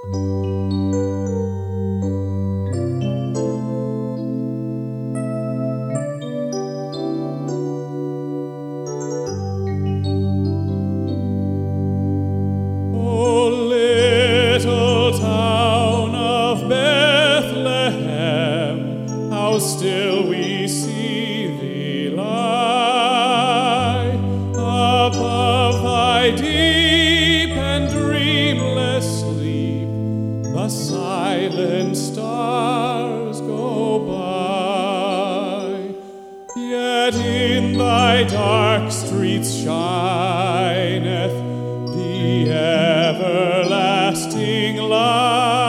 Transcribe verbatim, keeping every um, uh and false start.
Still we see thee lie above thy deep and dreamless sleep. The silent stars go by, yet in thy dark streets shineth the everlasting light.